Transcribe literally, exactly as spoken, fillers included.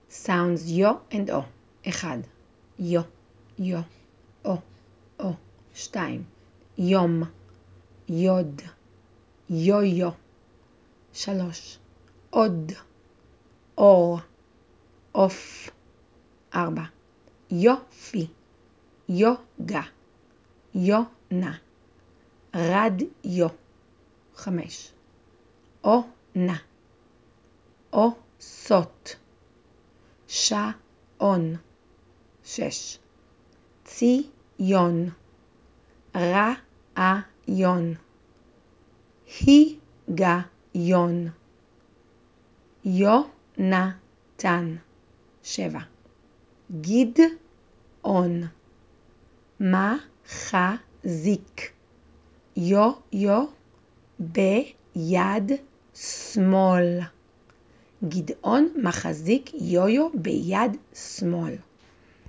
Sounds יו and או. אחד. יו, יו, או, או. שתיים. יום, יוד, יו-יו. שלוש. עוד, אור, אוף. ארבע. יופי, יוגה, יונה. רדיו. חמש. עונה, עושות. שעון. שש. ציון, רעיון. היגיון. יונתן. שבע. גדעון, מחזיק. יו-יו ביד שמאל. גדעון מחזיק יו-יו ביד שמאל.